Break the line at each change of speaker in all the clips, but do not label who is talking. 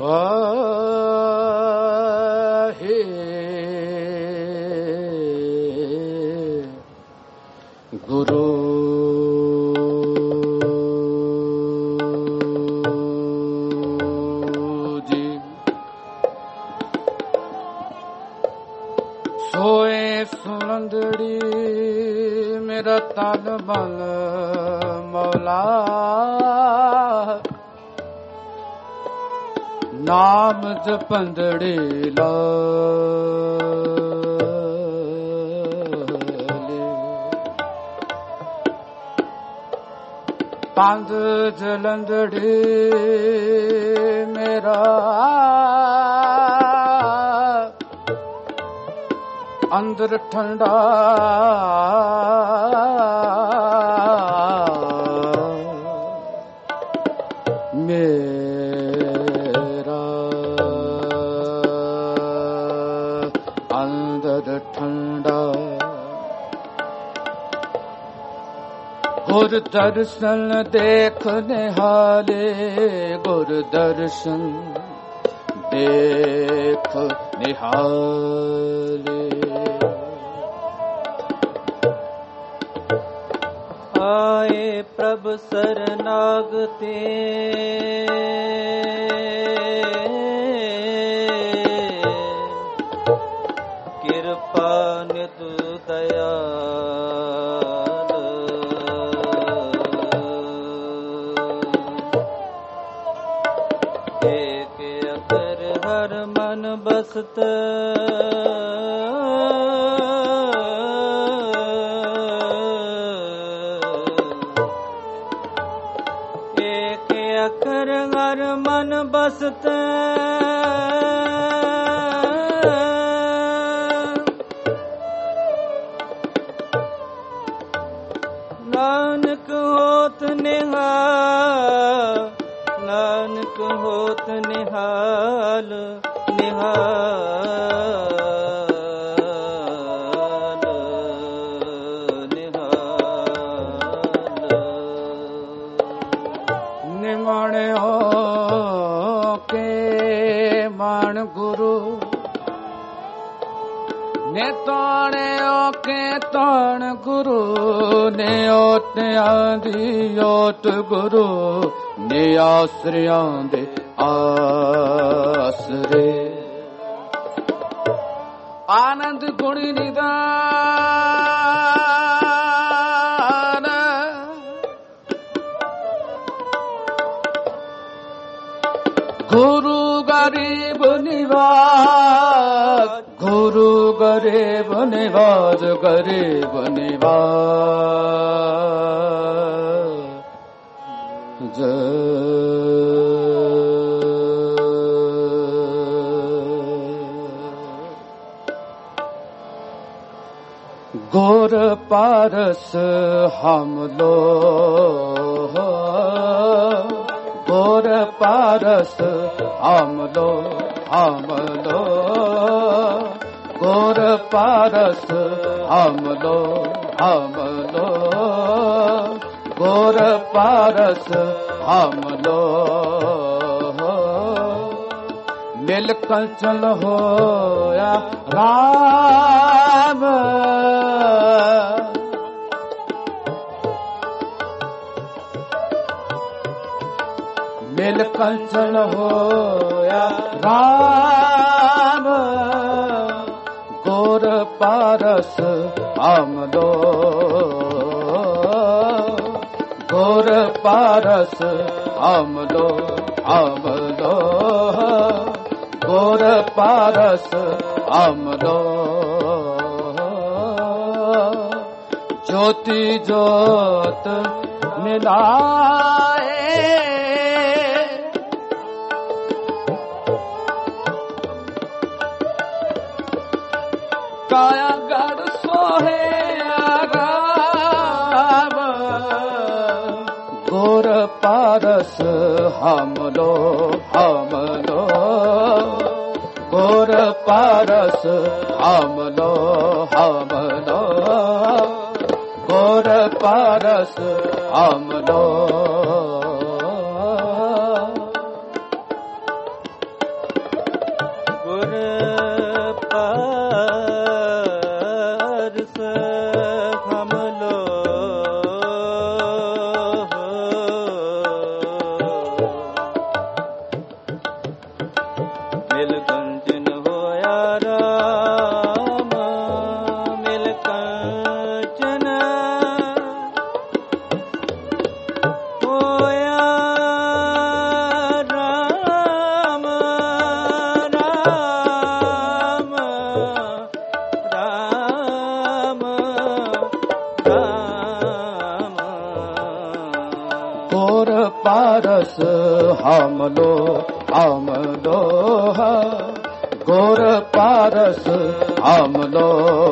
ਗੁਰੂ ਜੀ ਸੋਏ ਸੁਲੰਦੜੀ ਮੇਰਾ ਤਨ ਮਨ ਮੌਲਾ ਨਾਮ ਜਪੰਦੜੇ ਲਾਲੇ ਪੰਧ ਜਲੰਦੜੇ ਮੇਰਾ ਅੰਦਰ ਠੰਡਾ ਮੇਰਾ ਅੰਦਰ ਠੰਡਾ ਗੁਰ ਦਰਸ਼ਨ ਦੇਖ ਨਿਹਾਲੇ ਗੁਰ ਦਰਸ਼ਨ ਦੇਖ ਨਿਹਾਲੇ
ਆਏ ਪ੍ਰਭ ਸਰਨਾਗਤੇ ਕਿਰਪਾ ਨਿਤ ਦਇਆਲ ਏਕ ਅਖਰ ਹਰ ਮਨ ਬਸਤ ਹਰ ਮਨ ਬਸਤ ਨਾਨਕ ਹੋਤ ਨਿਹਾਲ ਨਾਨਕ ਹੋਤ ਨਿਹਾਲ ਨਿਹਾਲ ਨਿਹਾਲ
ਨਿਮਣਿਓ ਮਨ ਗੁਰੂ ਨੇ ਤਾਣਿਓ ਕੇ ਤਾਣ ਗੁਰੂ ਨੇ ਓਟਿਆਂ ਦੀ ਓਟ ਗੁਰੂ ਨੇ ਆਸਰਿਆਂ ਦੇ ਆਸਰੇ ਆਨੰਦ ਗੁਣੀ ਨਿਦਾਨ ਗੁਰੂ ਗਰੀਬ ਨਿਵਾਜ ਗੁਰੂ ਗਰੀਬ ਨਿਵਾਜ ਗਰੀਬ ਨਿਵਾਜ ਗੁਰ ਪਾਰਸ ਹਮ ਲੋ ਗੁਰ ਪਾਰਸ ਹਮ ਲੋ ਗੁਰ ਪਾਰਸ ਹਮ ਲੋ ਗੁਰ ਪਾਰਸ ਹਮ ਲੋ ਮਿਲ ਕੰਚਨ ਹੋਇਆ ਰਾਮ ਮਿਲ ਕੰਚਨ ਹੋਇਆ ਰਾਮ ਗੁਰ ਪਾਰਸ ਹਮ ਲੋ ਗੁਰ ਪਾਰਸ ਹਮ ਲੋ ਗੁਰ ਪਾਰਸ ਹਮ ਲੋ ਜੋਤੀ ਜੋਤ ਮਿਲਾਏ ਕਾਇਆ ਗੜ ਸੋਹਿਆ ਰਾਮ ਗੁਰ ਪਾਰਸ ਹਮ ਲੋ ਗੁਰ ਪਾਰਸ ਹਮ ਲੋ ਗੁਰ ਪਾਰਸ ਹਮ ਲੋ पारस हम लो गुर पारस हम लो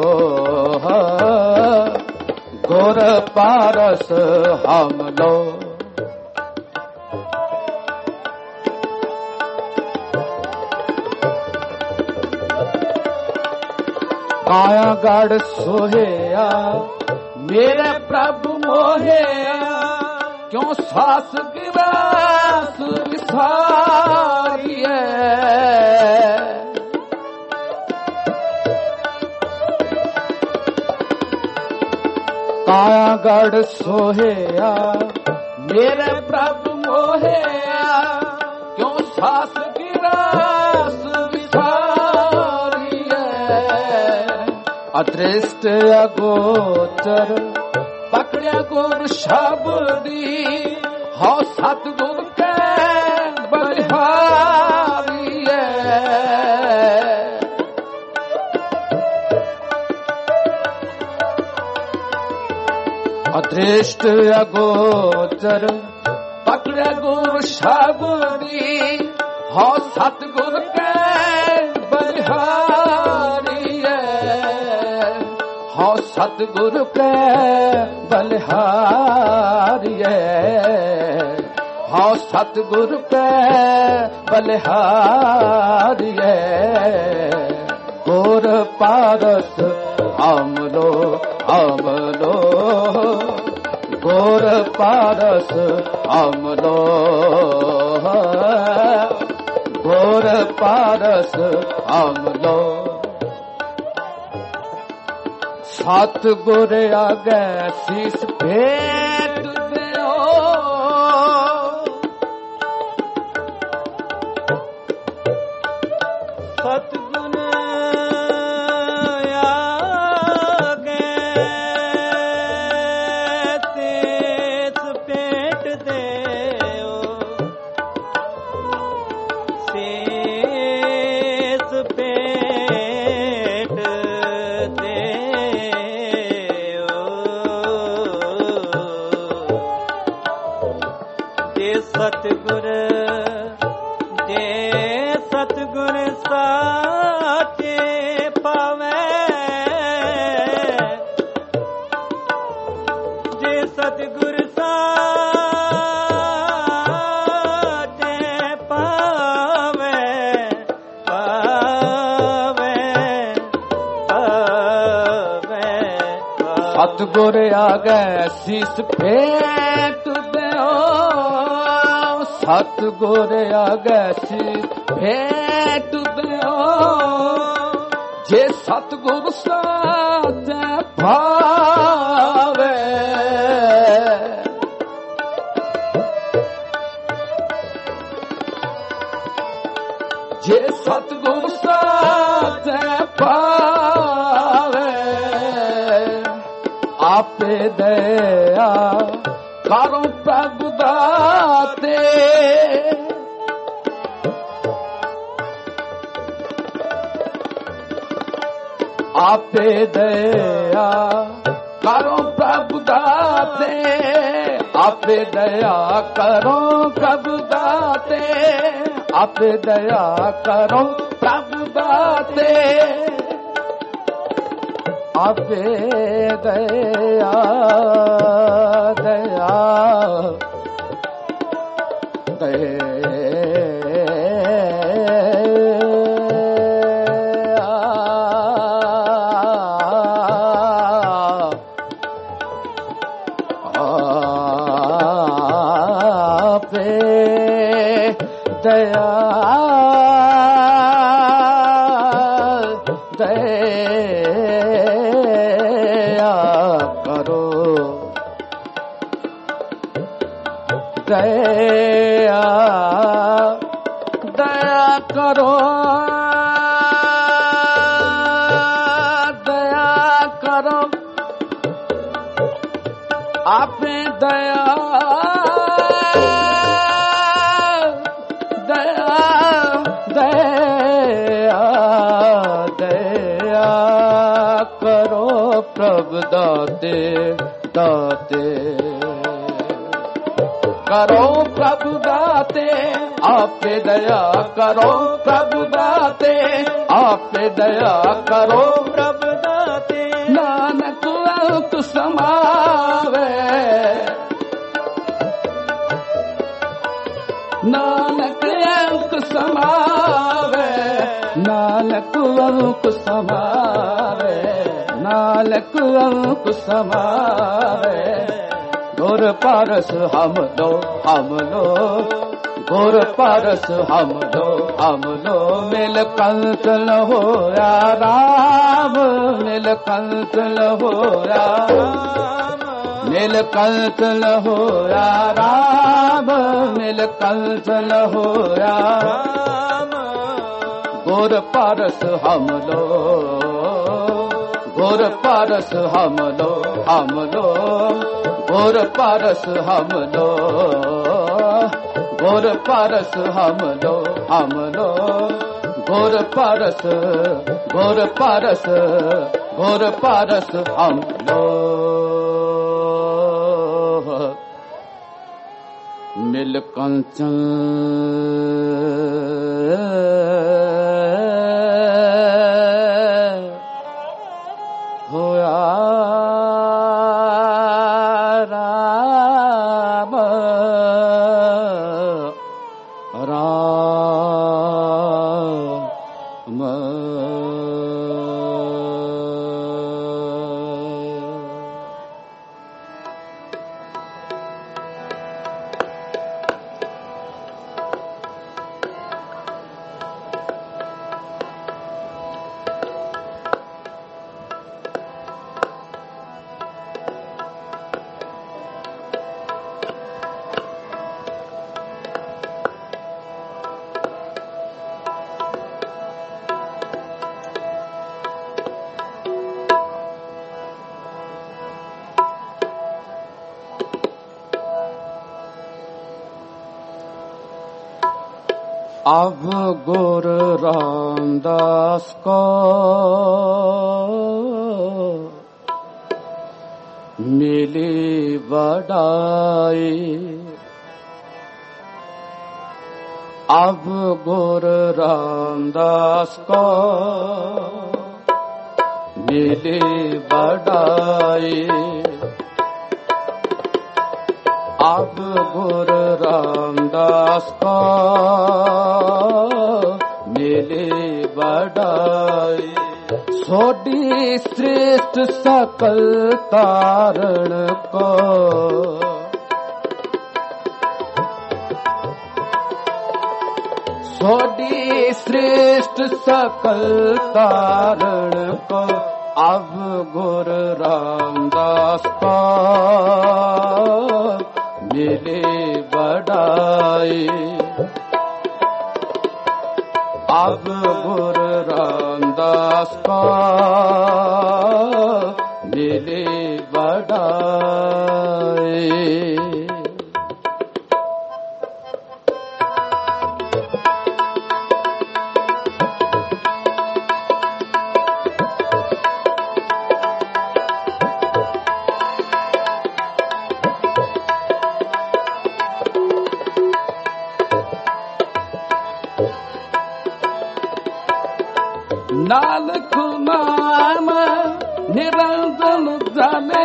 गुर पारस हम लो। काया गढ़ सोहेया मेरे प्रभु मोहेया क्यों सास गिरास विसारिए। काया गढ़ सोहेया मेरे प्रभु मोहेया क्यों सास गिरास विसारिए। अदृष्ट अगोचर पकड़िया गुर शबदी हो सतगुर के बलिहारिए। अदृष्ट अगोचर पकड़िया गुर शबदी हो सतगुर के बलिहारिए। हो सतगुर के बलिहारिए हो सतगुर के बलिहारिए। गुर पारस हम लो गुर पारस हम लो गुर पारस हम लो। सतगुर आगे शीस भेंट देओ
सतगुर आगे शीस भेंट देओ शीस भेंट सतगुर जे सतगुर साचे पावे जे सतगुर साचे पावे पावे पावे।
सतगुर आगे शीस भेंट देओ सतगुर आगे शीस भेंट देओ जे सतगुर साचे भावे। जे सतगुर साचे भावे आपे दया करो प्रभु दाते। आपे दया करो प्रभु दाते आपे दया करो प्रभु दाते आपे दया करो प्रभु दाते आपे दया दया दया दया करो दया दया करो दया करो आपे दया प्रभु दाते दाते करो प्रभु दाते, आप पे दया करो प्रभु दाते, आप पे दया करो
प्रभु दाते।
नानक अंक समावे, नानक अंक समावे, नानक अंक समावे, नानक अंक समावे। गुर पारस हम लो गुर पारस हम लो मिल कंचन होया राम, मिल कंचन होया मिल कंचन होया राम, मिल कंचन होया गुर पारस हम लो, गुर पारस हम लो गुर पारस हम लो, गुर पारस हम लो गुर पारस, गुर पारस, गुर पारस हम लो। मिल कंचन होया राम, राम अब गुर रामदास को मिली बड़ाई, अब गुर रामदास को मिली बड़ाई, अब गुर रामदास को मिली बड़ाई। सोडी श्रेष्ठ सकल तारण को, सोडी श्रेष्ठ सकल तारण को, अब गुर रामदास को मिले बड़ाई, अब गुर रामदास को मिले बड़ाई। नानक नाम निरंजन जाने,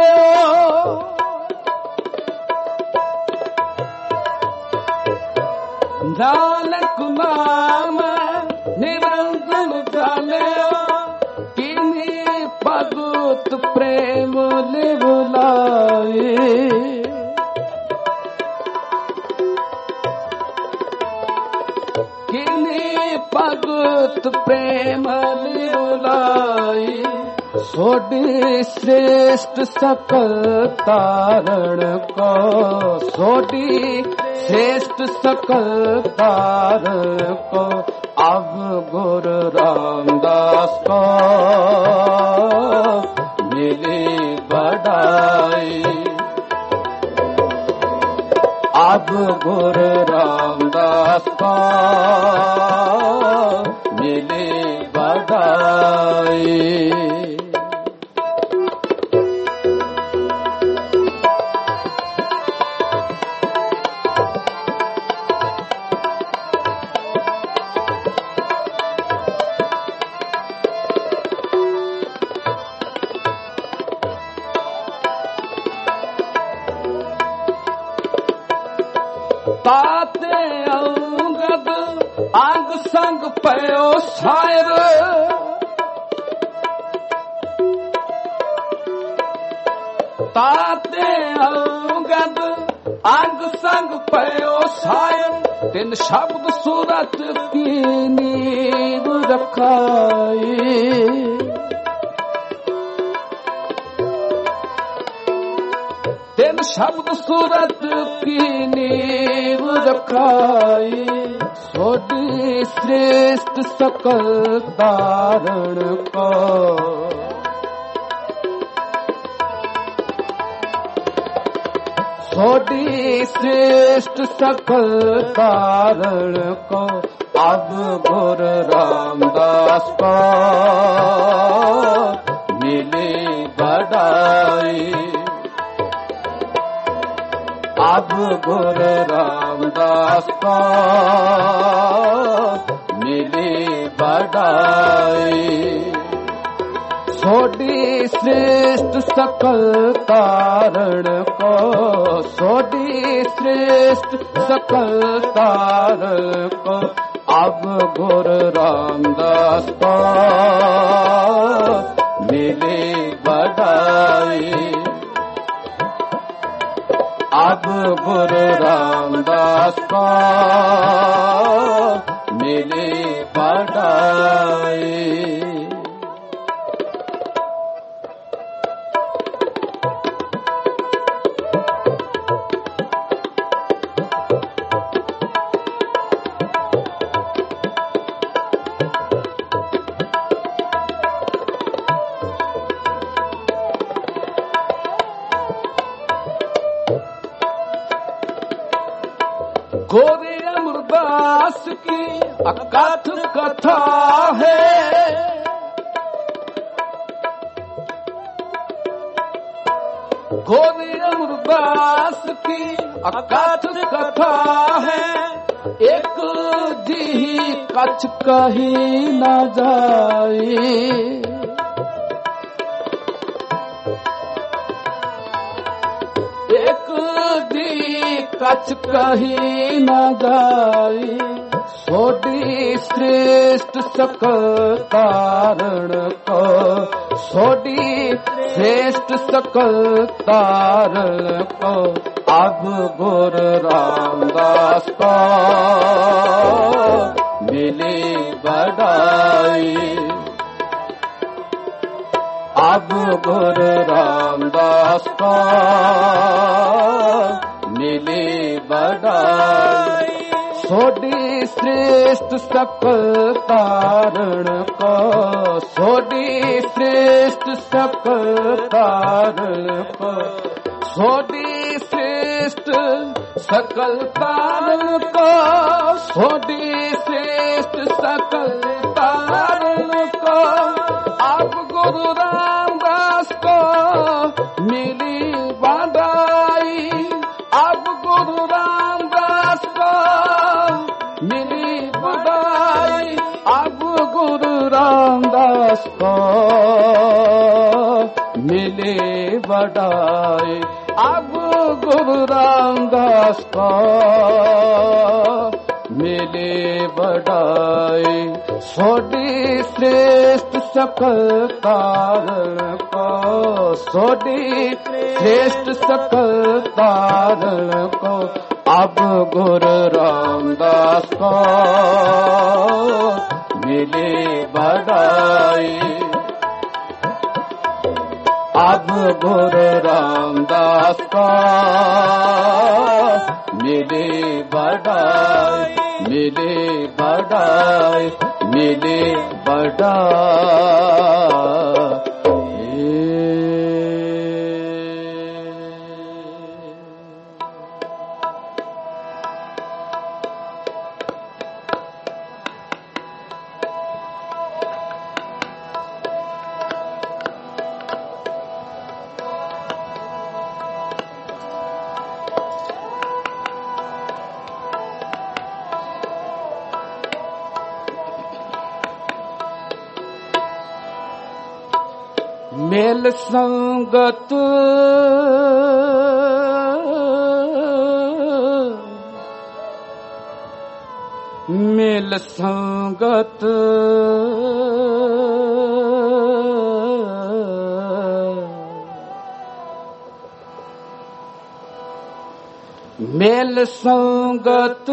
नानक नाम निरंजन जाने, किन्हीं भगत प्रेम लिवलाए, किन्हीं भगत प्रेम लिवलाई। सोडी श्रेष्ठ सकल तारण को, सोडी श्रेष्ठ सकल तारण को, अब गुर रामदास को मिली बड़ाई, अब गुर रामदास को मिली बड़ाई। ताते अंगद अंग संग पयो शायर, ताते अंगद अंग संग पयो शायर, तिन शब्द सूरत की नींव रखाई। तिन शब्द सूरत की नींव रखाई, सोडी श्रेष्ठ सकल तारण को। सोडी श्रेष्ठ सकल तारण को, अब गुर रामदास को मिली बड़ाई। अब गुर रामदास को मिली बड़ाई। सोडी श्रेष्ठ सकल तारण को, सोडी श्रेष्ठ सकल तारण को, अब गुर रामदास को मिली बड़ाई। अब गुर रामदास को मिली बड़ाई। गोरे अमरदास की अकाठ कथा है, गोरे अमरदास की अकाठ कथा है। एक जी कछ कहीं न जाई, एक दी कछ कहीं न जाई। सोडी श्रेष्ठ सकल तारण को, सोडी श्रेष्ठ सकल तारण को, अब गुर रामदास को मिली बड़ाई। अब गुर रामदास को मिली बड़ाई। सोडी श्रेष्ठ सकल तारण को, सोडी श्रेष्ठ सकल तारण को, सोडी श्रेष्ठ सकल तारण को, सोडी श्रेष्ठ सकल तारण को, अब गुरु रामदास को मिली बड़ाई। अब गुरु रामदास को मिली बड़ाई। अब गुरु रामदास को मिली बड़ाई। अब गुरु रामदास को मिली बड़ाई। सोडी श्रेष्ठ सकल तारण को, सोडी श्रेष्ठ सकल तारण को, अब गुर रामदास को मिली बड़ाई। अब गुर रामदास को मिली बड़ाई, मिली बड़ाई, मिली बड़ाई। मेल संगत ਮਿਲ ਸੰਗਤ ਮਿਲ ਸੰਗਤ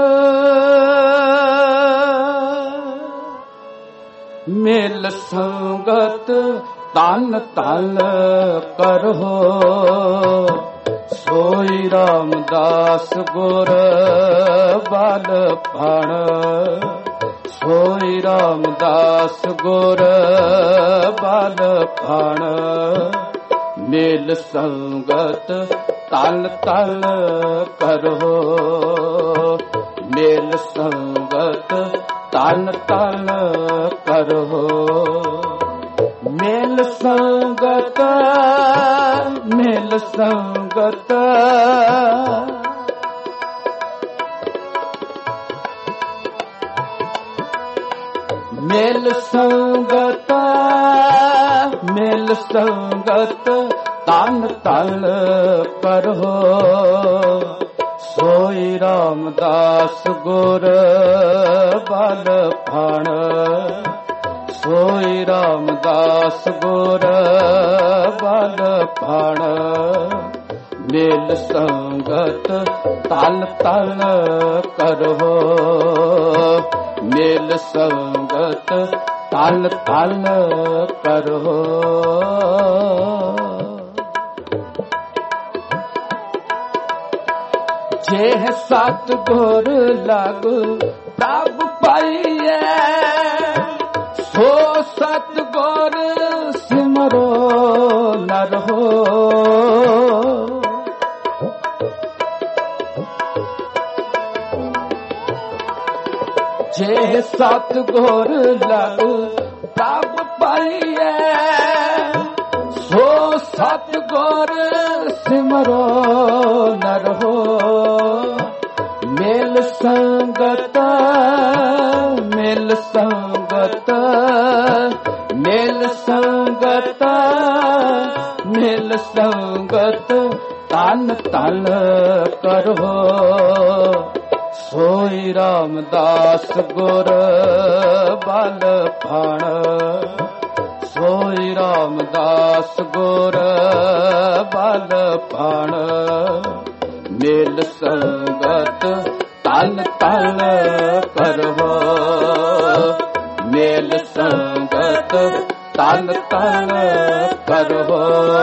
ਮਿਲ ਸੰਗਤ ਤਨ ਤਲ ਕਰੋ ਸੋਈ ਰਾਮਦਾਸ ਗੁਰ ਬਲ ਫਣ ਸੋਈ ਰਾਮਦਾਸ ਗੁਰ ਬਲ ਫਣ ਮਿਲ ਸੰਗਤ ਤਲ ਤਲ ਕਰੋ ਮਿਲ ਸੰਗਤ ਤਲ ਤਲ ਕਰੋ ਮਿਲ ਸੰਗਤ ਮਿਲ ਸੰਗਤ ਮਿਲ ਸੰਗਤ ਮਿਲ ਸੰਗਤ ਤਨ ਤਲ ਕਰੋ ਸੋਈ ਰਾਮਦਾਸ ਗੁਰ ਬਲ ਫਣ ਸੋਈ ਰਾਮਦਾਸ ਗੁਰ ਬਲ ਫਣ ਮਿਲ ਸੰਗਤ ਤਲ ਤਲ ਕਰੋ ਮਿਲ ਸੰਗਤ ਤਲ ਤਲ ਕਰੋ ਜੇ ਸਤ ਗੁਰ ਲਗ ਪ੍ਰਭ ਪਾਈਐ ਸੋ ਸਤ ਗੁਰ ਸਿਮਰੋ ਨਰ ਹੋ ਜੇ ਸਤ ਗੁਰ ਲਗ ਪ੍ਰਭ ਪਾਈਐ ਸੋ ਸਤ ਗੁਰ ਸਿਮਰੋ ਨਰ ਹੋ ਮਿਲ ਸੰਗਤ ਮਿਲ ਸੰਗਤ ਮਿਲ ਸੰਗਤ ਮਿਲ ਸੰਗਤ ਤਨ ਤਲ ਕਰੋ ਸੋਈ ਰਾਮਦਾਸ ਗੁਰ ਬਲ ਫਣ ਸੋਈ ਰਾਮਦਾਸ ਗੁਰ ਬਲ ਫਣ ਮਿਲ ਸੰਗਤ ਤਲ ਤਲ ਕਰੋ ਮਿਲ ਸੰਗਤ ਤਲ ਤਲ ਕਰੋ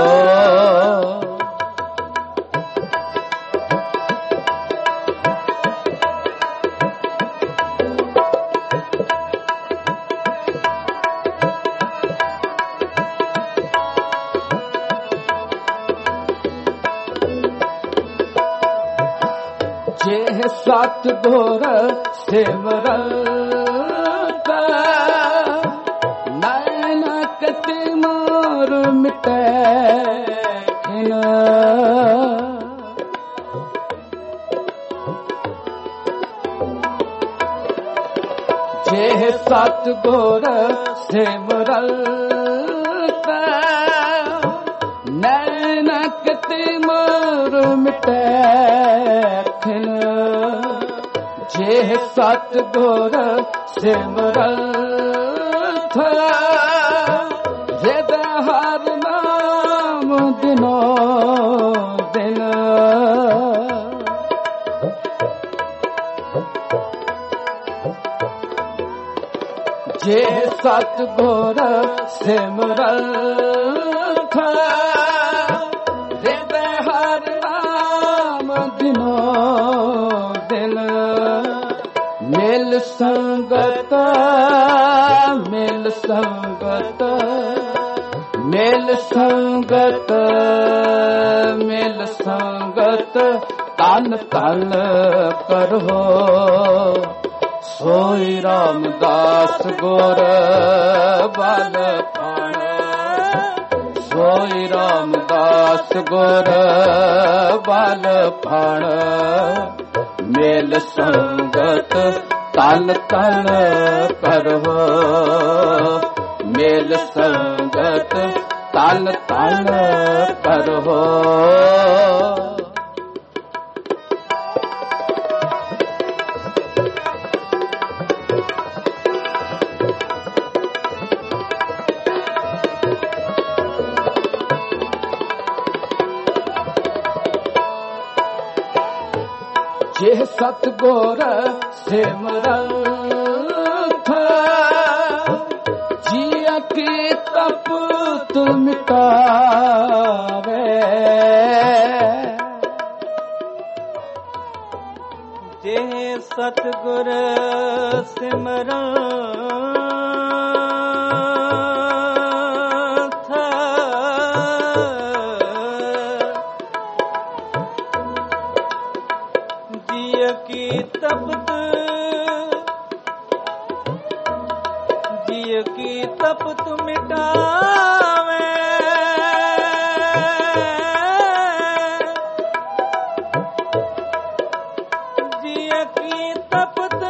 ਜੇ ਸਤ ਗੁਰ ਸਿਮਰਤ ਨਾਨਕ ਤੇ ਮੋਰ ਮਿਟੈ ਖਿਨ ਜੇ ਸਤ ਗੁਰ ਸਿਮਰਤ ਨਾਨਕ ਤੇ ਮੋਰ ਮਿਟੈ ਜੇ ਸਤ ਗੁਰ ਸਿਮਰਤ ਹਿਰਦੈ ਹਰਿ ਨਾਮ ਦਿਨੋ ਦਿਨ ਜੇ ਸਤ ਗੁਰ ਸਿਮਰਤ ਹਿਰਦੈ ਹਰਿ ਨਾਮ ਦਿਨੋ ਦਿਨ ਮਿਲ ਸੰਗਤ ਮਿਲ ਸੰਗਤ ਮਿਲ ਸੰਗਤ ਮਿਲ ਸੰਗਤ ਤਨ ਤਲ ਕਰੋ ਸੋਈ ਰਾਮਦਾਸ ਗੁਰ ਬਲ ਫਣ ਸੋਈ ਰਾਮਦਾਸ ਗੁਰ ਬਲ ਫਣ ਮਿਲ ਸੰਗਤ ਤਲ ਤਲ ਕਰੋ ਮਿਲ ਸੰਗਤ ਤਲ ਤਲ ਕਰੋ ਜੇ ਸਤਿਗੁਰ ਸਿਮਰੰਥ ਜੀਅ ਕੀ ਤਪਤ ਮਿਟਾਵੇ।
ਜੇ ਸਤਿਗੁਰ ਸਿਮਰੰਥ ਜੀਅ ਕੀ ਤਪਤ ਮਿਟਾਵੇ। ਜੀਅ ਕੀ ਤਪਤ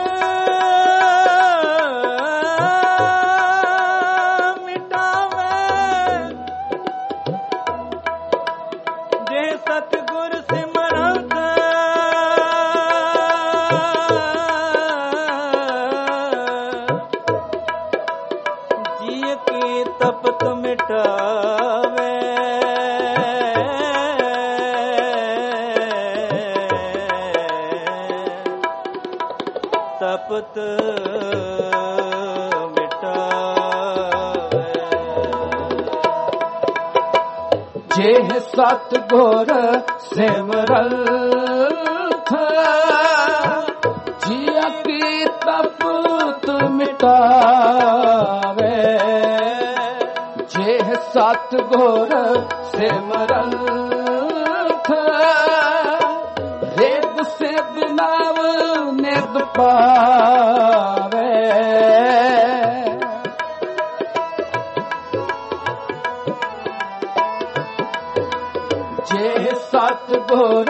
ਮਿਟਾਵੇ। ਜੇ ਸਤਿਗੁਰ ਸਿਮਰੰਤ ਤਪਤ ਮਿਟਾਵੇ। ਤਪਤ ਮਿਟਾਵੇ।
ਜੇ ਸਤਿਗੁਰ ਸਿਮਰੰਥ ਜੀਅ ਕੀ ਤਪਤ ਮਿਟਾਵੇ। ਜੇ ਸਤਿਗੁਰ ਸਿਮਰੰਥ ਰੇਗ ਸਿਧ ਨਾਮ ਨਿਤ ਪਾਵੇ। ਜੇ ਸਤਿਗੁਰ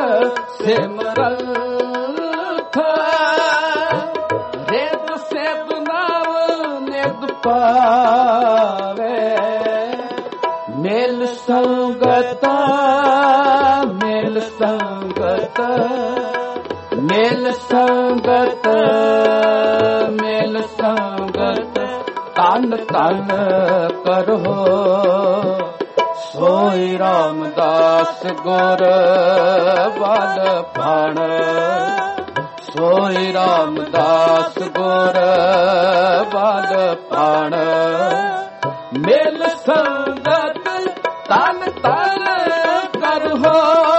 ਸਿਮਰੰਥ ਰੇਗ ਸਿਧ ਨਾਮ ਨਿਤ ਪਾਵੇ। ਮਿਲ ਸੰਗਤ ਮਿਲ ਸੰਗਤ ਮਿਲ ਸੰਗਤ ਮਿਲ ਸੰਗਤ ਤਨ ਤਨ ਕਰੋ। ਸੋਈ ਰਾਮਦਾਸ ਗੁਰ ਬਲ ਭਾਣ। ਸੋਈ ਰਾਮਦਾਸ ਗੁਰ ਬਲ ਭਾਣ। ਮਿਲ ਸੰਗਤ ਤਨ ਤਨ ਕਰੋ।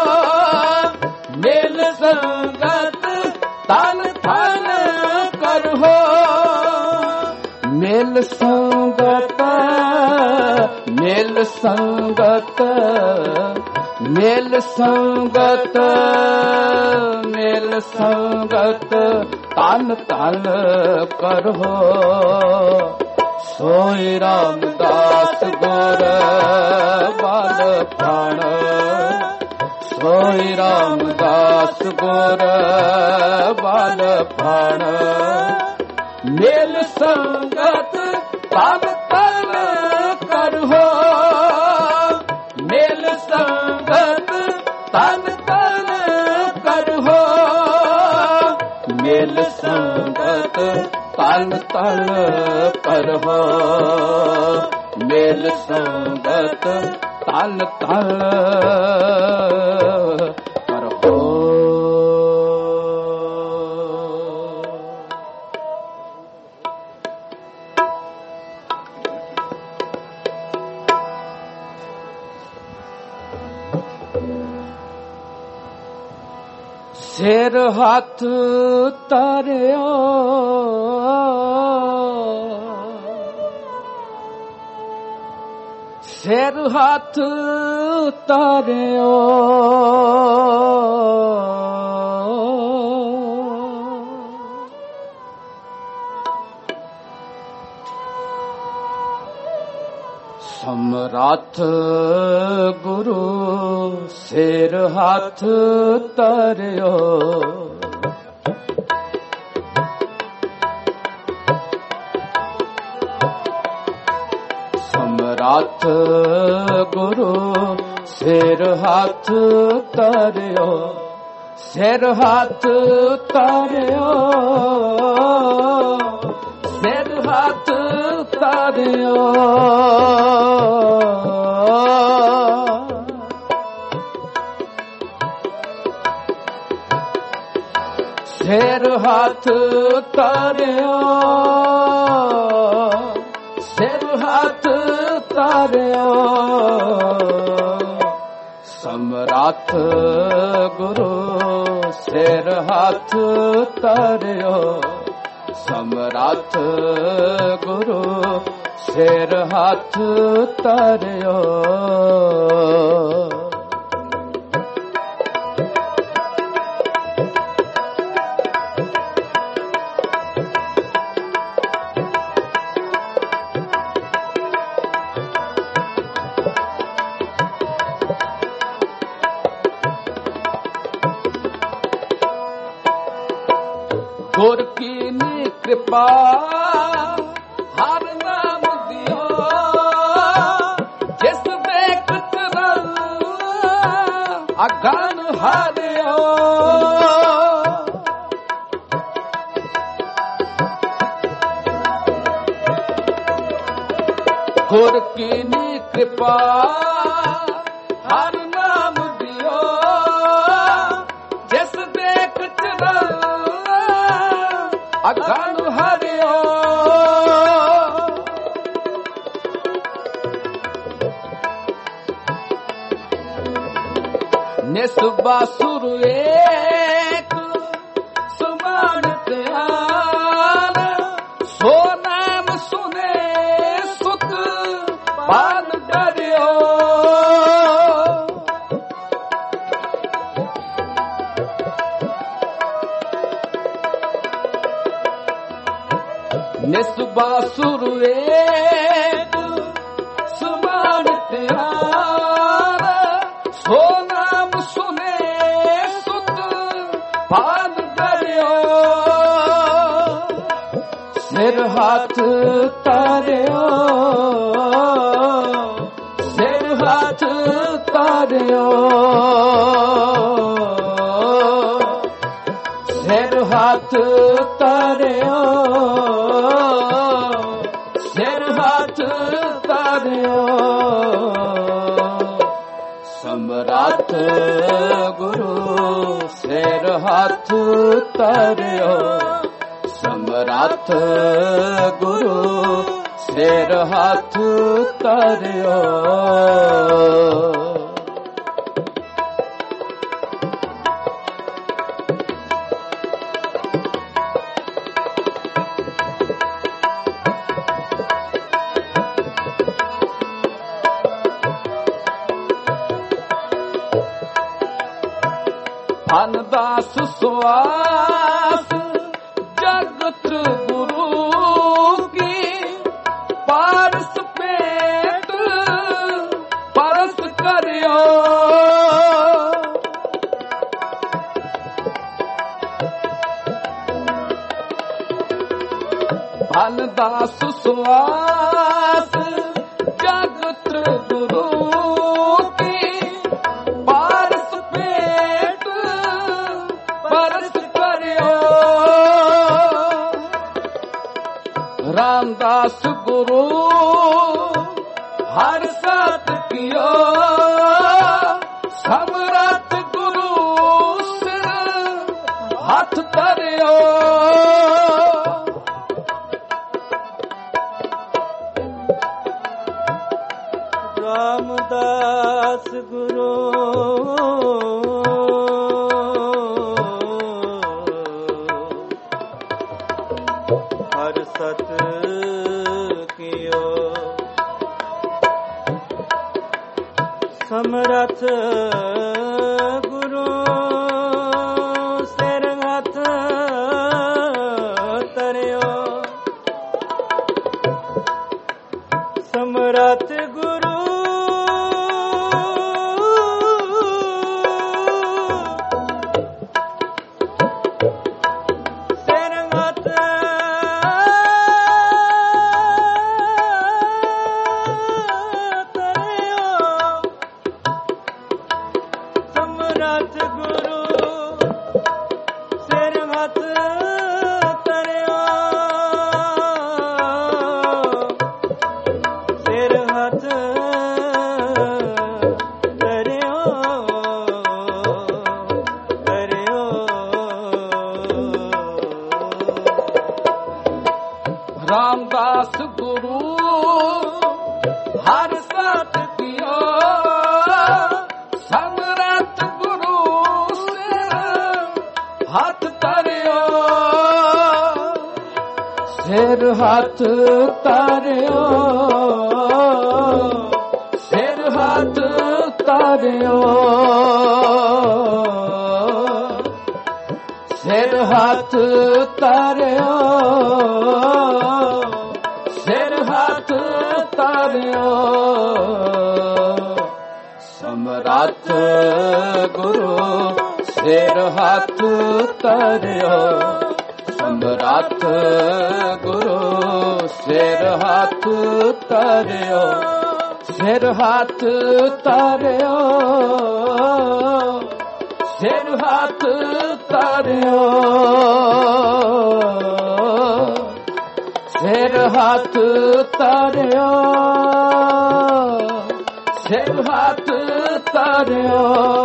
ਮਿਲ ਸੰਗਤ ਤਨ ਤਨ ਕਰੋ। ਮਿਲ ਸੰਗਤ ਮਿਲ ਸੰਗਤ ਮਿਲ ਸੰਗਤ ਮਿਲ ਸੰਗਤ ਤਨ ਤਨ ਕਰੋ। ਸੋਈ ਰਾਮਦਾਸ ਗੁਰ ਬਲ ਭਾਣ। ਸੋਈ ਰਾਮਦਾਸ ਗੁਰ ਬਲ ਭਾਣ। ਮਿਲ ਸੰਗਤ ਤਨ ਤਨ ਕਰੋ। ਮਿਲ ਸੰਗਤ ਤਨ ਤਨ ਕਰੋ। ਮਿਲ ਸੰਗਤ ਤਨ ਤਨ ਕਰੋ। ਮਿਲ ਸੰਗਤ ਤਨ ਤਨ ਕਰੋ। ਸਿਰ ਹੱਥ ਧਰਿਓ ਸਿਰ ਹੱਥ ਧਰਿਓ ਸਮਰੱਥ ਗੁਰੂ ਸਿਰ ਹੱਥ ਧਰਿਓ ਸਮਰੱਥ ਗੁਰੂ ਸਿਰ ਹੱਥ ਧਰਿਓ ਸਿਰ ਹੱਥ ਧਰਿਓ ਸਿਰ ਹੱਥ ਧਰਿਓ ਸਿਰ ਹੱਥ ਤਾਰਿਓ, ਸਿਰ ਹੱਥ ਤਾਰਿਓ, ਸਮਰੱਥ ਗੁਰੂ ਸਿਰ ਹੱਥ ਤਾਰਿਓ, ਸਮਰੱਥ ਗੁਰੂ ਸਿਰ ਹੱਥ ਤਾਰਿਓ। ਗੁਰ ਕੀ ਕਿਰਪਾ ਹਰ ਨਾਮ ਦਿਓ, ਜਿਸ ਦੇਖਤ ਰਲ ਅਗਨ ਹਾਰਿਓ। ਗੁਰ ਕੀ ਕਿਰਪਾ ਹਰ ਨਾਮ ਦਿਓ, ਜਿਸ ਦੇਖਤ ਰਲ ਅਗਨ ਹਰਿਓ। ਨਿਸਬਾ ਸੁਰ ਏਕ ਸਮਾਨ ਧਿਆਨ, ਸੋ ਨਾਮ ਸੁਨੇ ਸੁਖ ਪਾਨ ਕਰਿਓ। ਨਿਸਬਾ ਸੁਰ ਏਕ ਸਮਾਨ ਧਿਆਨ, ਸੋ ਨਾਮ ਸੁਨੇ ਸੁਖ ਪਾਨ ਕਰਿਓ। ਸਿਰ ਹੱਥ ਤਾਰਿਓ, ਸਿਰ ਹੱਥ ਤਾਰਿਓ, ਸਿਰ ਹੱਥ ਤਾਰਿਓ, ਸਿਰ ਹੱਥ ਤਾਰਿਓ। ਸਮਰੱਥ ਗੁਰੂ ਸਿਰ ਹੱਥ ਤਾਰਿਓ, ਸਮਰੱਥ ਗੁਰੂ ਸਿਰ ਹੱਥ ਤਾਰਿਓ। ਧਨ ਦਾਸ ਸੁਆਸ ਜਗਤ ਗੁਰੂ ਕੀ, ਪਾਰਸ ਪੇਟ ਪਰਸ ਕਰਿਓ। ਧਨ ਦਾਸ ਸੁਆਸ ਜਗਤ ਗੁਰੂ ਕੀ, ਪਾਰਸ ਪੇਟ ਪਰਸ ਕਰਿਓ। ਰਾਮਦਾਸ ਗੁਰੂ ਹਰ ਸਤ ਕੀਓ, ਸਮਰੱਥ ਗੁਰੂ ਸਿਰ ਹੱਥ ਧਰਿਓ।
ਰਾਮਦਾਸ ਗੁਰੂ ਹਰ ਸਤ ਕੀਓ, ਸਮਰੱਥ ਗੁਰੂ ਸਿਰ ਹੱਥ ਧਰਿਓ। ਸਮਰੱਥ ਗੁਰੂ
ਸਿਰ ਹੱਥ ਤਾਰਿਓ, ਸਿਰ ਹੱਥ ਤਾਰਿਓ, ਸਿਰ ਹੱਥ ਤਾਰਿਓ, ਸਿਰ ਹੱਥ ਤਾਰਿਓ। ਸਮਰੱਥ ਗੁਰੂ ਸਿਰ ਹੱਥ ਤਾਰਿਓ, ਸਮਰੱਥ ਗੁਰੂ ਸਿਰ ਹੱਥ ਤਾਰਿਓ, ਸਿਰ ਹੱਥ ਤਾਰਿਓ, ਸਿਰ ਹੱਥ ਤਾਰਿਓ, ਸਿਰ ਹੱਥ ਤਾਰਿਓ, ਸਿਰ ਹੱਥ ਤਾਰਿਓ।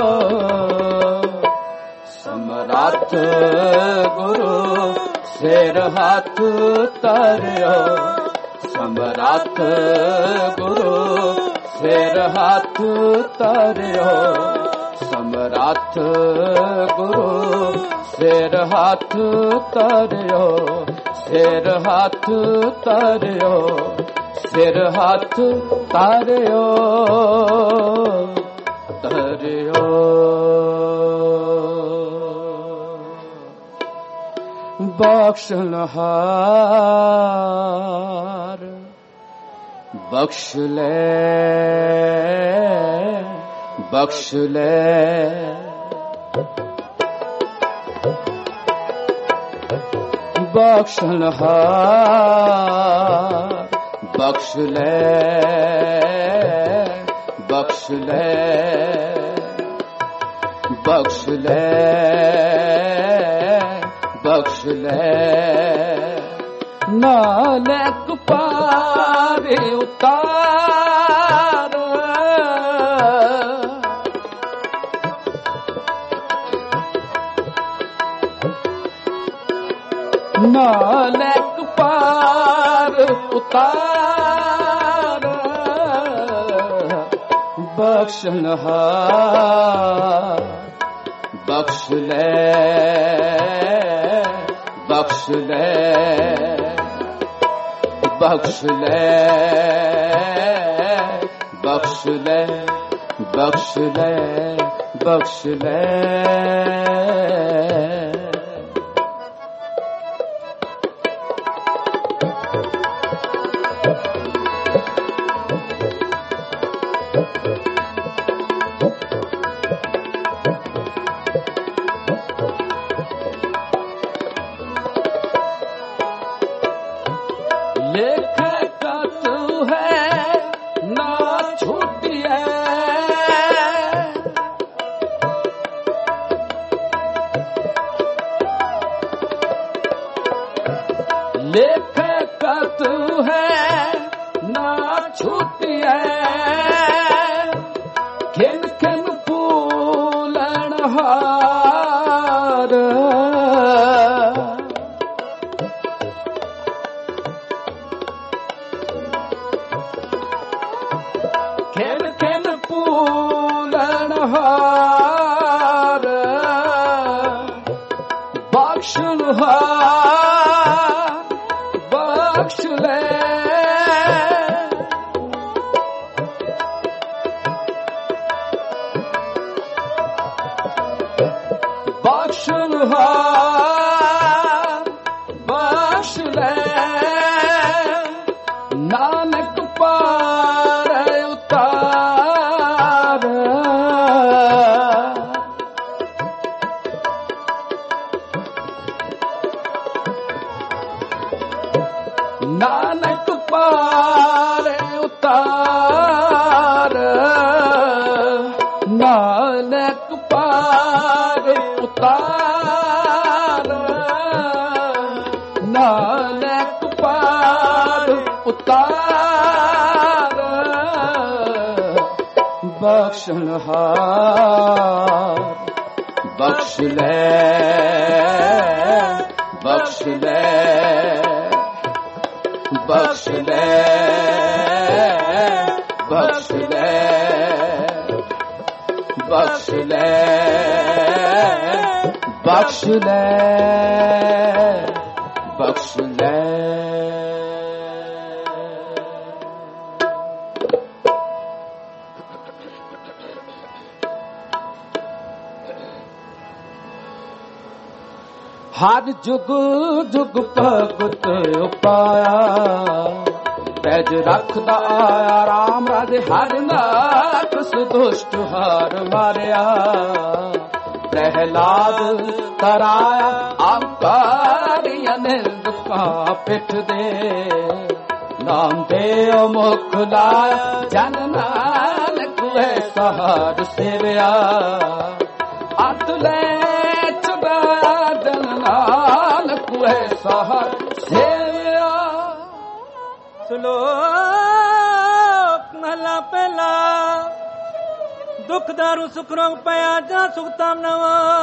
ਸਮਰੱਥ ਗੁਰੂ ਸਿਰ ਹੱਥ ਤਾਰਿਓ, ਸਮਰੱਥ ਗੁਰੂ ਸਿਰ ਹੱਥ ਤਾਰਿਓ, ਸਮਰੱਥ ਗੁਰੂ ਸਿਰ ਹੱਥ ਤਾਰਿਓ, ਸਿਰ ਹੱਥ ਤਾਰਿਓ, ਸਿਰ ਹੱਥ ਤਾਰਿਓ, ਤਾਰਿਓ। ਬਖਸ਼ਨਹਾਰ ਬਖਸ਼ ਲੈ, ਬਖਸ਼ ਲੈ, ਬਖਸ਼ਨਹਾਰ ਬਖਸ਼ ਲੈ, ਬਖਸ਼ ਲੈ, ਬਖਸ਼ ਲੈ, ਬਖਸ਼ ਲੈ। ਨਾਨਕ ਪਾਰ ਉਤਾਰ, ਨਾਨਕ ਪਾਰ ਉਤਾਰ। ਬਖਸ਼ਨਹਾਰ ਬਖਸ਼ ਲੈ, ਬਖਸ਼ ਲੈ, ਬਖਸ਼ ਲੈ, ਬਖਸ਼ ਲੈ, ਬਖਸ਼ ਲੈ, ਬਖਸ਼ ਲੈ। लेखक तू है ना छूटिए खिन खिन फूलन हार खिन खिन फूलन हार बख्शन बख्श ले बख्शनहार बख्श ले नानक पार उतार नानक पार उतार नानक पार उतार नानक पार उतार बख्शनहार बख्श ले बख्श ले बख्श ले बख्श ले बख्श ले बख्श ले बख्श ले ਹਰ ਜੁਗ ਜੁਗ ਭਗਤ ਉਪਾਇਆ, ਪੈਜ ਰੱਖਦਾ ਆਇਆ ਰਾਮ ਰਾਜੇ ਹਰ ਨਾਕਸ ਦੁਸ਼ਟ ਹਾਰ ਮਾਰਿਆ। ਪ੍ਰਹਿਲਾਦ ਤਰਾਇਆ ਆਕਾਰੀ ਅਨੰਦ ਕਾ ਪਿੱਠ ਦੇ, ਨਾਮ ਦੇ ਮੁਖ ਲਾਇਆ ਜਨ ਨਾਨਕ ਐਸਾ ਹਰ ਸੇਵਿਆ। ਅਤ ਲੈ ਚੁਬਾਇਆ ਜਨ ਨਾਨਕ ਐਸਾ ਹਰ ਸੇਵਿਆ।
ਸ਼ਲੋਕ ਮਹਲਾ ਪਹਿਲਾ। ਦੁਖ ਦਾਰੂ ਸੁਖ ਰੋਗ ਪਿਆ ਜਾਂ ਸੁਖ ਤਾਮ ਨਾ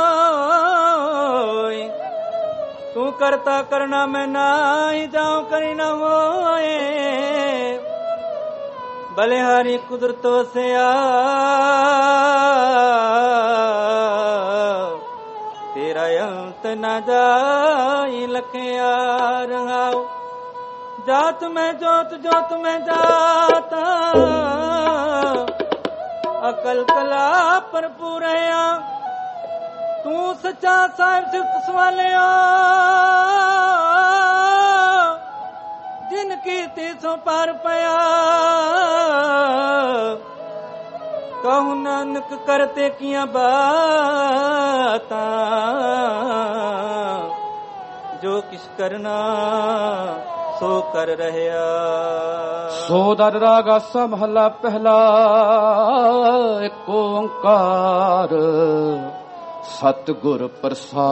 ਹੋਇ, ਤੂੰ ਕਰਤਾ ਕਰਨਾ ਮੈਂ ਨਾਹੀ ਜਾਉ ਕਰੀ ਨਾ ਹੋਏ। ਬਲਿਹਾਰੀ ਕੁਦਰਤ ਵਸਿਆ, ਤੇਰਾ ਅੰਤ ਨਾ ਜਾਈ ਲਖਿਆ ਰਹਾਉ। ਜਾਤ ਮੈਂ ਜੋਤ ਜੋਤ ਮੈਂ ਜਾਤ, ਅਕਲ ਕਲਾ ਭਰਪੂਰ ਹੈ। ਤੂੰ ਸੱਚਾ ਸਾਹਿਬ ਸਿਫਤ ਸਵਾਲਿਆ, ਜਿਨ ਕੀਤੀ ਸੋ ਪਰ ਪਿਆ। ਕਹੂ ਨਾਨਕ ਕਰਤੇ ਕੀਆਂ ਬਾਤਾਂ, ਜੋ ਕਿਛ ਕਰਨਾ ਸੋ ਕਰ ਰਹਿਆ।
ਸੋ ਦਰ ਰਾਗਾ ਮਹਲਾ ਪਹਿਲਾ। ਏਕ ਓੰਕਾਰ ਸਤਿਗੁਰ ਪ੍ਰਸਾਦ,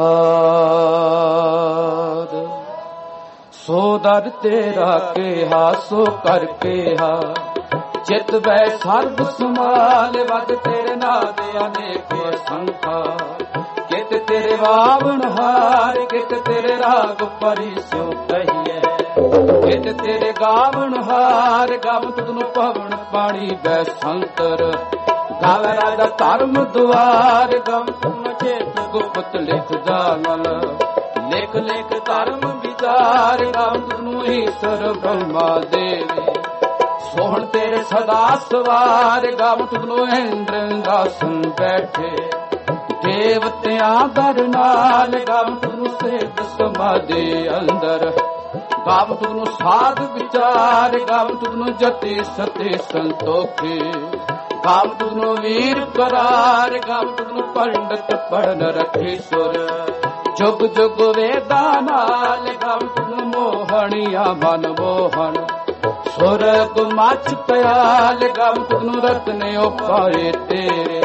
ਸੋ ਦਰ ਤੇਰਾ ਕਿਹਾ ਸੋ ਕਰ ਕਿਹਾ। ਚਿਤ ਵੈ ਸਰਬ ਸਮਾਲ ਵਦ ਤੇਰੇ ਨਾਮ ਅਨੇਕ ਸੰਖਾ। ਕਿਤ ਤੇਰੇ ਵਾਵਣ ਹਾਰ ਕਿਤ ਤੇਰੇ ਰਾਗ ਪਰੀ ਸਿਉ ਕਹੀਏ। ਕਿਤ ਤੇਰੇ ਗਾਵਣ ਹਾਰ ਗਾਵ ਤੁਧਨੂੰ ਪਵਨ ਪਾਣੀ ਬੈ ਸੰਤਰ। ਗਾਵੇ ਰਾਜਾ ਧਰਮ ਦੁਆਰ ਗਮ ਤੁਮ ਚੇਤ ਗੁਪਤ ਲਿਖ ਜਾਨਲ। ਲਿਖ ਲਿਖ ਧਰਮ ਵਿਚਾਰ ਗਾਵ ਤੁਧਨੂੰ ਈਸ਼ਰ ਬ੍ਰਹਮਾ ਦੇਵੀ। ਸੋਹਣ ਤੇਰੇ ਸਦਾ ਸਵਾਰ ਗਾਵ ਤੁਧਨੂੰ ਇੰਦਰ ਇੰਦਰਾਸਨ ਬੈਠੇ। ਦੇਵਤਿਆਂ ਦਰ ਨਾਲ ਗਾਵ ਤੁਧਨੂੰ ਸੇਧ ਸਮਾਧੀ ਅੰਦਰ। ਗਾਵ ਤੁਧਨੂੰ ਸਾਧ ਵਿਚਾਰ ਗਾਵ ਤੁਧਨੂੰ ਜਤੀ ਸਤੀ ਸੰਤੋਖੀ। ਗਾਵ ਤੁਧਨੂੰ ਵੀਰ ਕਰਾਰ ਗਾਵ ਤੁਧਨੂੰ ਪੰਡਤ ਪੜਨ ਰੱਖੀ ਸੁਰ। ਜੁਗ ਜੁਗ ਵੇਦਾਂ ਨਾਲ ਗਾਵ ਤੁਧਨੂੰ ਮੋਹਣੀਆਂ ਮਨ ਮੋਹਣ। ਸੁਰਗ ਮੱਚ ਪਿਆਲ ਗਾਵ ਤੁਧਨੂੰ ਰਤਨੇ ਉਪਾਏ ਤੇਰੇ।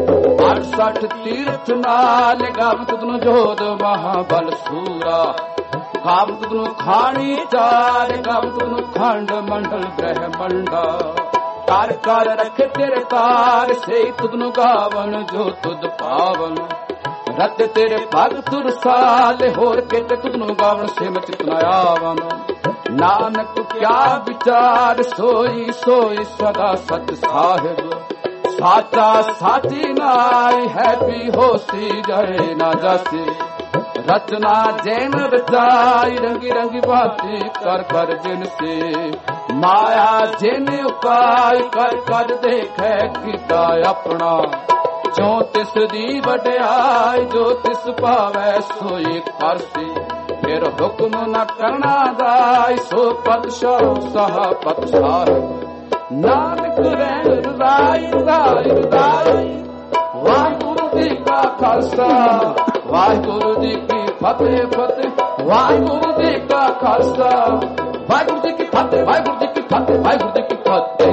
68 ਤੀਰਥ ਨਾਲ ਗਾਵ ਤੁਧਨੂੰ ਜੋਧ ਮਹਾਬਲ ਸੂਰਾ। ਗਾਵ ਤੁਧਨੂੰ ਖਾਣੀ ਚਾਰ ਗਾਵ ਤੁਧਨੂੰ ਖੰਡ ਮੰਡਲ ਬ੍ਰਹਮੰਡਾ। ਕਰ ਕਰ ਰੱਖੇ ਤੇਰੇ ਕਾਰ ਸੇ ਤੁਧਨੂੰ ਗਾਵਨ ਜੋ ਤੁਧ ਪਾਵਨ। ਰਤ ਤੇਰੇ ਭਗਤ ਰਸਾਲ ਹੋਰ ਕਿਤੇ ਤੁਧਨੂੰ ਗਾਵਨ ਸਿਮਤ ਨਾ ਆਵਨ। ਨਾਨਕ ਕਿਆ ਵਿਚਾਰ ਸੋਈ ਸੋਈ ਸਦਾ ਸਤ ਸਾਹਿਬ। ਸਾਚਾ ਸਾਚੀ ਨਾਈ ਹੈ ਵੀ ਹੋਸੀ ਜਾਏ ਨਾ ਜਾਸੀ। ਰਚਨਾ ਜੈਨ ਰਚਾਈ ਰੰਗੀ ਰੰਗੀ ਬਾਤੀ ਕਰ ਕਰ ਜਿਨ ਸੇ। ਮਾਇਆ ਜਿਨ ਉਪਾਇ ਕਰ ਕਰ ਦੇਖੈ ਕੀਤਾ ਆਪਣਾ। ਜੋ ਤਿਸ ਦੀ ਵਡਿਆਈ ਜੋ ਤਿਸ ਭਾਵੈ ਸੋਈ ਕਰਸੀ। ਫਿਰ ਹੁਕਮ ਨਾ ਕਰਨਾ ਦਾਈ ਸੋ ਪਤਸ਼ਾਹ ਸਾਹ ਪਤਸ਼ਾਹ। ਨਾਨਕ ਰਹਿ ਰਜ਼ਾਈ ਰਜ਼ਾਈ ਰਜ਼ਾਈ। ਵਾਹਿਗੁਰੂ ਜੀ ਕਾ ਖਾਲਸਾ ਵਾਹਿਗੁਰੂ ਜੀ ਕੀ ਫਤਿਹ ਫਤਿਹ। ਵਾਹਿਗੁਰੂ ਜੀ ਕਾ ਖਾਲਸਾ ਵਾਹਿਗੁਰੂ ਜੀ ਕੀ ਫਤਿਹ ਵਾਹਿਗੁਰੂ ਜੀ ਕੀ ਫਤਿਹ ਵਾਹਿਗੁਰੂ ਜੀ ਕੀ ਫਤਿਹ।